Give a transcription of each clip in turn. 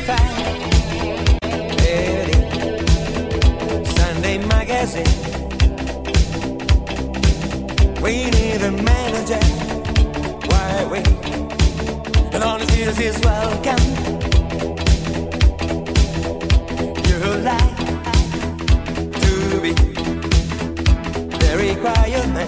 Sunday magazine. We need a manager. Why wait? And honestly, this is welcome. You like to be the requirement.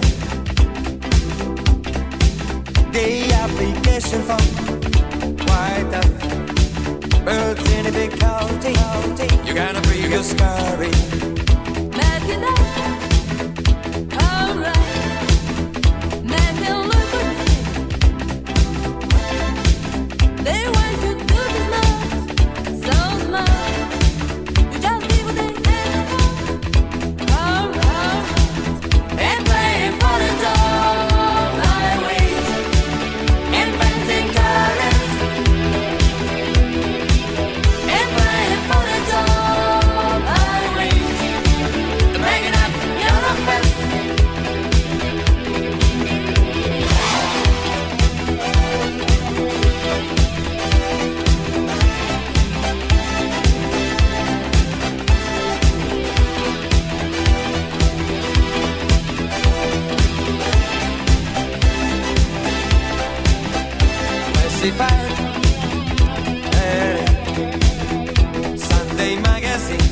The application form quite tough, but in difficulty, you gotta prove your story. Make it up, alright. Make it look okay. They want you to do this so smart. You just give what they ask for, alright. And playing for the job, I wait. Inventing colors. And playing for the job, I wait. To make it up, you're the best. Classified, Sunday magazine.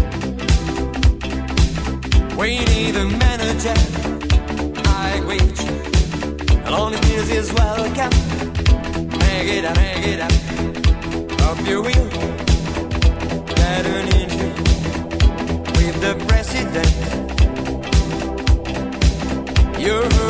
We need a manager. I wait. And honest news is welcome. Make it up. Hope you will get an interview with the president. You're